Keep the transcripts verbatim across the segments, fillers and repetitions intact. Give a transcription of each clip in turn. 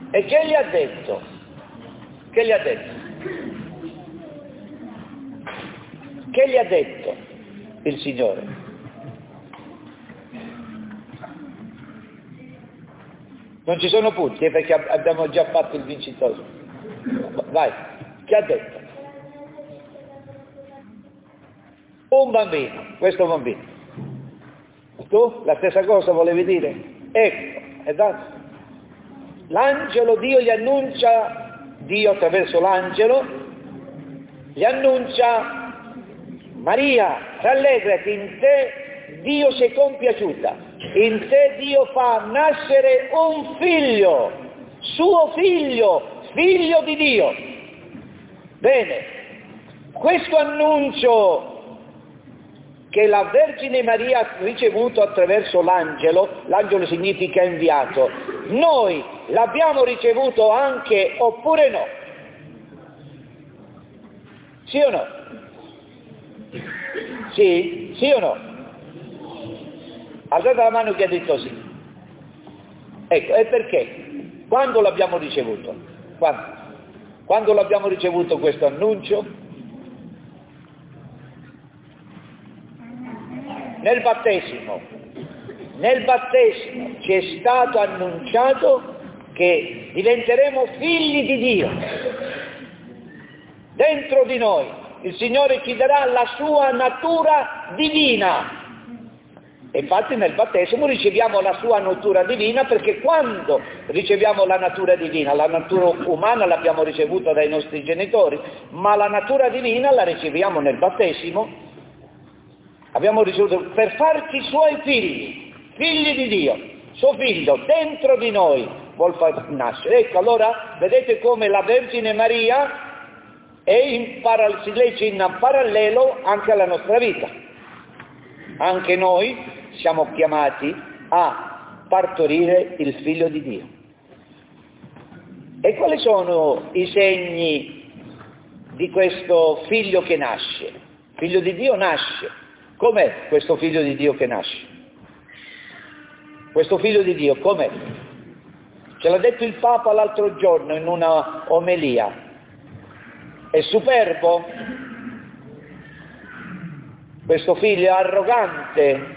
E che gli ha detto? Che gli ha detto? Che gli ha detto il Signore? Non ci sono punti, eh, perché abbiamo già fatto il vincitore. Vai, che ha detto? Un bambino, questo bambino. Tu la stessa cosa volevi dire? Ecco, esatto. L'angelo, Dio gli annuncia, Dio attraverso l'angelo, gli annuncia: Maria, rallegrati, in te Dio si è compiaciuta, in te Dio fa nascere un figlio, suo figlio, figlio di Dio. Bene, questo annuncio che la Vergine Maria ha ricevuto attraverso l'angelo, l'angelo significa inviato, noi l'abbiamo ricevuto anche oppure no? Sì o no? Sì? Sì o no? Alzate la mano chi ha detto sì. Ecco, e perché? Quando l'abbiamo ricevuto? Quando? Quando l'abbiamo ricevuto questo annuncio? Nel battesimo, nel battesimo ci è stato annunciato che diventeremo figli di Dio. Dentro di noi il Signore ci darà la sua natura divina. E infatti nel battesimo riceviamo la sua natura divina, perché quando riceviamo la natura divina, la natura umana l'abbiamo ricevuta dai nostri genitori, ma la natura divina la riceviamo nel battesimo. Abbiamo ricevuto per farci suoi figli, figli di Dio, suo figlio dentro di noi vuol far nascere. Ecco, allora vedete come la Vergine Maria è in para- si legge in parallelo anche alla nostra vita. Anche noi siamo chiamati a partorire il figlio di Dio. E quali sono i segni di questo figlio che nasce? Figlio di Dio nasce. Com'è questo figlio di Dio che nasce? Questo figlio di Dio com'è? Ce l'ha detto il Papa l'altro giorno in una omelia. È superbo? Questo figlio è arrogante?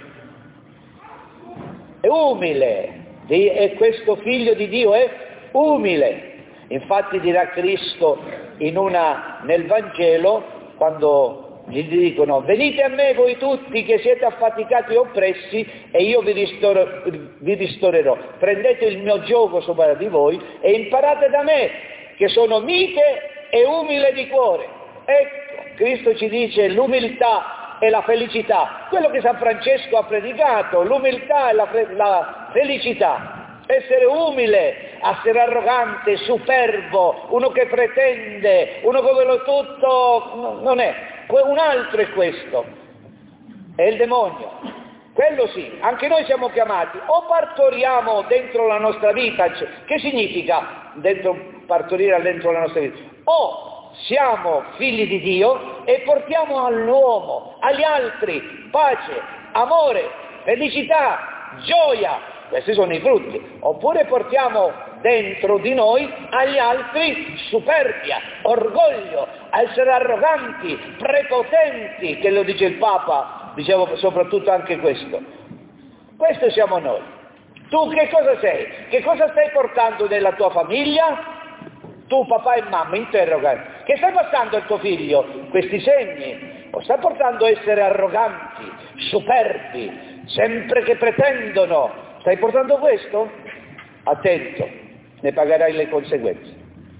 È umile? E questo figlio di Dio è umile. Infatti dirà Cristo in una, nel Vangelo, quando gli dicono: venite a me voi tutti che siete affaticati e oppressi e io vi, ristor- vi ristorerò. Prendete il mio giogo sopra di voi e imparate da me, che sono mite e umile di cuore. Ecco, Cristo ci dice l'umiltà e la felicità. Quello che San Francesco ha predicato, l'umiltà e la, fe- la felicità. Essere umile, essere arrogante, superbo, uno che pretende, uno che vuole tutto, non è. Un altro è questo, è il demonio. Quello sì, anche noi siamo chiamati, o partoriamo dentro la nostra vita, che significa dentro, partorire dentro la nostra vita? O siamo figli di Dio e portiamo all'uomo, agli altri, pace, amore, felicità, gioia. Questi sono i frutti. Oppure portiamo dentro di noi agli altri superbia, orgoglio, essere arroganti, prepotenti, che lo dice il Papa, dicevo soprattutto anche questo. Questo siamo noi. Tu che cosa sei? Che cosa stai portando nella tua famiglia? Tu papà e mamma, interroga. Che stai passando al tuo figlio? Questi segni? O stai portando a essere arroganti, superbi, sempre che pretendono? Stai portando questo? Attento, ne pagherai le conseguenze.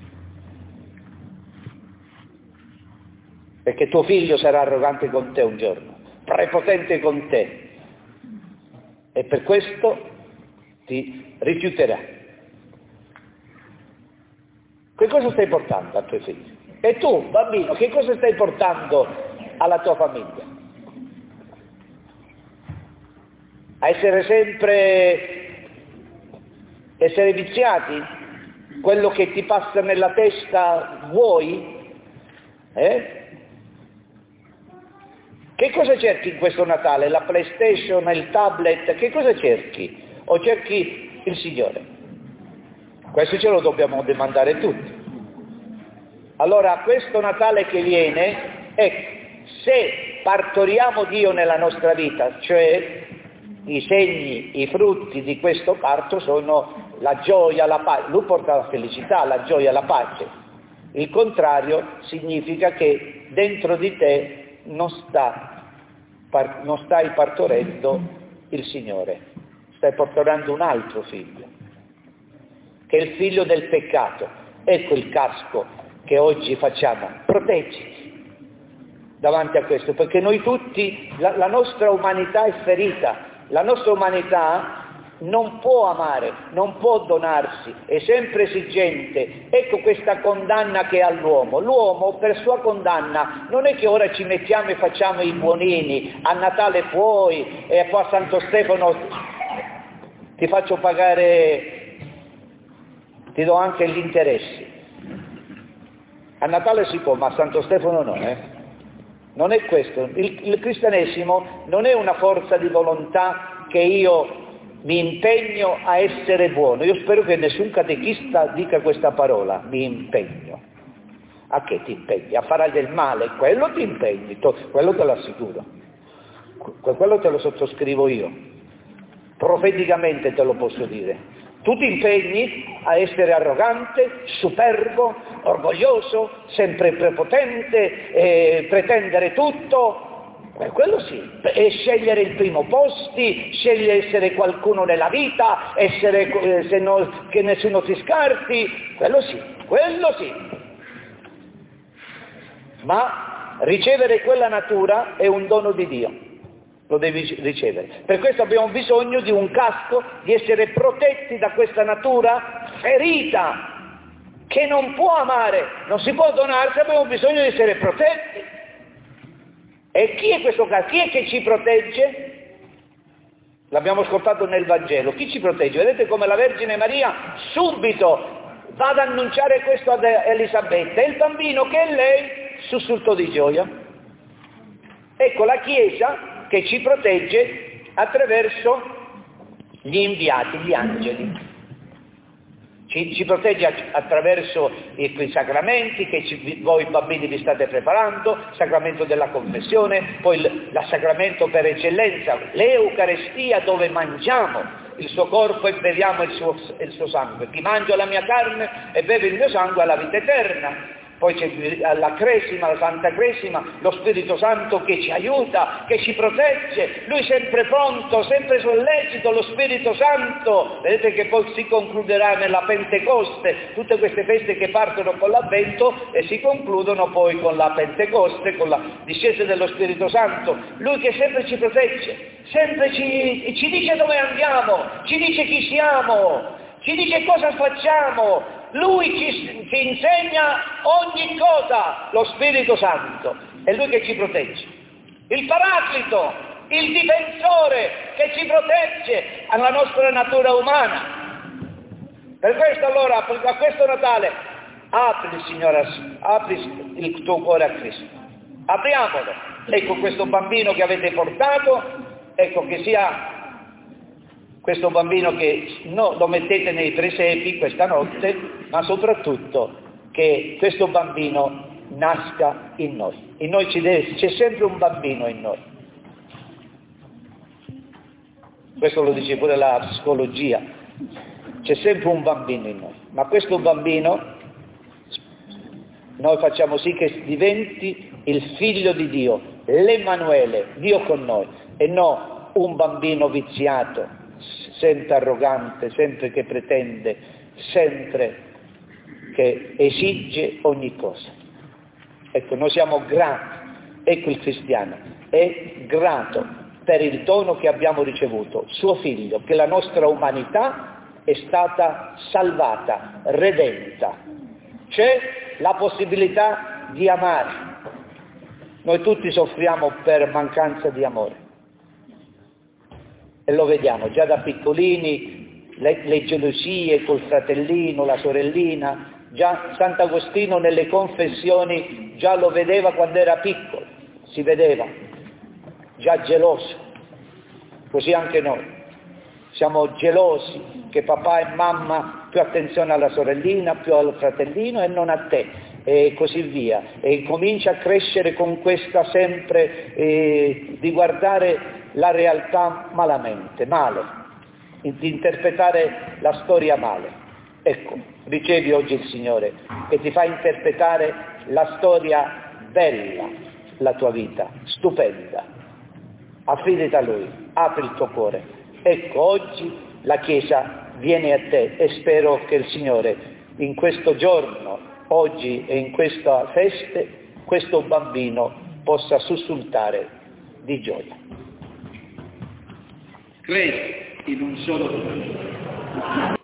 Perché tuo figlio sarà arrogante con te un giorno, prepotente con te. E per questo ti rifiuterà. Che cosa stai portando a tuo figlio? E tu, bambino, che cosa stai portando alla tua famiglia? A essere sempre, essere viziati? Quello che ti passa nella testa vuoi? Eh? Che cosa cerchi in questo Natale? La PlayStation, il tablet? Che cosa cerchi? O cerchi il Signore? Questo ce lo dobbiamo domandare tutti. Allora, questo Natale che viene, ecco, se partoriamo Dio nella nostra vita, cioè i segni, i frutti di questo parto sono la gioia, la pace. Lui porta la felicità, la gioia, la pace. Il contrario significa che dentro di te non, sta, par, non stai partorendo il Signore, stai partorendo un altro figlio, che è il figlio del peccato. Ecco il casco che oggi facciamo, proteggiti davanti a questo, perché noi tutti, la, la nostra umanità è ferita, la nostra umanità non può amare, non può donarsi, è sempre esigente. Ecco questa condanna che ha l'uomo. L'uomo per sua condanna non è che ora ci mettiamo e facciamo i buonini, a Natale puoi, e poi a Santo Stefano ti faccio pagare, ti do anche gli interessi. A Natale si può, ma a Santo Stefano no, eh? Non è questo. Il, il cristianesimo non è una forza di volontà che io mi impegno a essere buono. Io spero che nessun catechista dica questa parola, mi impegno. A che ti impegni? A fare del male? Quello ti impegni, quello te lo assicuro. Quello te lo sottoscrivo io. Profeticamente te lo posso dire. Tu ti impegni a essere arrogante, superbo, orgoglioso, sempre prepotente, eh, pretendere tutto, eh, quello sì, e scegliere il primo posti, scegliere essere qualcuno nella vita, essere eh, se no, che nessuno ti scarti, quello sì, quello sì. Ma ricevere quella natura è un dono di Dio. Lo devi ricevere. Per questo abbiamo bisogno di un casco, di essere protetti da questa natura ferita, che non può amare, non si può donarsi, abbiamo bisogno di essere protetti. E chi è questo casco? Chi è che ci protegge? L'abbiamo ascoltato nel Vangelo. Chi ci protegge? Vedete come la Vergine Maria subito va ad annunciare questo ad Elisabetta, e il bambino che è lei sussultò di gioia. Ecco la Chiesa che ci protegge attraverso gli inviati, gli angeli. Ci, ci protegge attraverso i, i sacramenti che ci, voi bambini vi state preparando, il sacramento della confessione, poi il la sacramento per eccellenza, l'Eucarestia, dove mangiamo il suo corpo e beviamo il suo, il suo sangue. Chi mangia la mia carne e beve il mio sangue ha la vita eterna. Poi c'è la cresima, la Santa Cresima, lo Spirito Santo che ci aiuta, che ci protegge, Lui sempre pronto, sempre sollecito, lo Spirito Santo. Vedete che poi si concluderà nella Pentecoste, tutte queste feste che partono con l'Avvento e si concludono poi con la Pentecoste, con la discesa dello Spirito Santo. Lui che sempre ci protegge, sempre ci, ci dice dove andiamo, ci dice chi siamo, ci dice cosa facciamo. Lui ci, ci insegna ogni cosa, lo Spirito Santo, è Lui che ci protegge. Il Paraclito, il difensore che ci protegge alla nostra natura umana. Per questo allora, a questo Natale, apri, Signore, apri il tuo cuore a Cristo. Apriamolo. Ecco questo bambino che avete portato, ecco che sia questo bambino che no, lo mettete nei presepi questa notte, ma soprattutto che questo bambino nasca in noi. In noi ci deve, c'è sempre un bambino in noi. Questo lo dice pure la psicologia. C'è sempre un bambino in noi. Ma questo bambino noi facciamo sì che diventi il figlio di Dio, l'Emanuele, Dio con noi, e non un bambino viziato, sempre arrogante, sempre che pretende, sempre che esige ogni cosa. Ecco, noi siamo grati, ecco il cristiano, è grato per il dono che abbiamo ricevuto, suo figlio, che la nostra umanità è stata salvata, redenta. C'è la possibilità di amare. Noi tutti soffriamo per mancanza di amore. E lo vediamo già da piccolini, le, le gelosie col fratellino, la sorellina, già Sant'Agostino nelle confessioni già lo vedeva quando era piccolo, si vedeva, già geloso. Così anche noi, siamo gelosi che papà e mamma più attenzione alla sorellina, più al fratellino e non a te, e così via. E comincia a crescere con questa sempre eh, di guardare la realtà malamente, male, di interpretare la storia male. Ecco, ricevi oggi il Signore che ti fa interpretare la storia bella, la tua vita, stupenda. Affidati a Lui, apri il tuo cuore. Ecco, oggi la Chiesa viene a te e spero che il Signore in questo giorno, oggi e in questa feste, questo bambino possa sussultare di gioia. Credi in un solo Dio.